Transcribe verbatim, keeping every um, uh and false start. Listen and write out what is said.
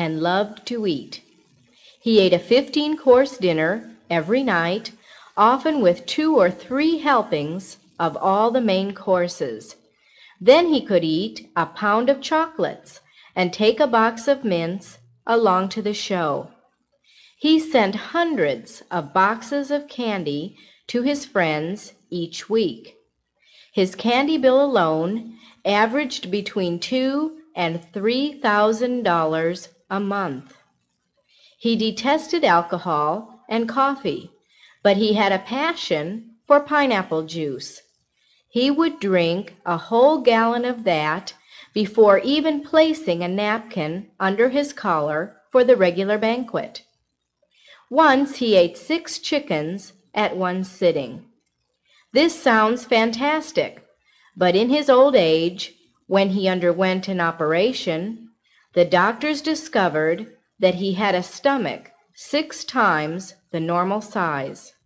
and loved to eat. He ate a fifteen-course dinner every night, often with two or three helpings of all the main courses. Then he could eat a pound of chocolates and take a box of mints along to the show. He sent hundreds of boxes of candy to his friends each week. His candy bill alone averaged between two and three thousand dollars a month. He detested alcohol and coffee, but he had a passion for pineapple juice. He would drink a whole gallon of that before even placing a napkin under his collar for the regular banquet. Once he ate six chickens at one sitting. This sounds fantastic, but in his old age, when he underwent an operation, the doctors discovered that he had a stomach six times the normal size.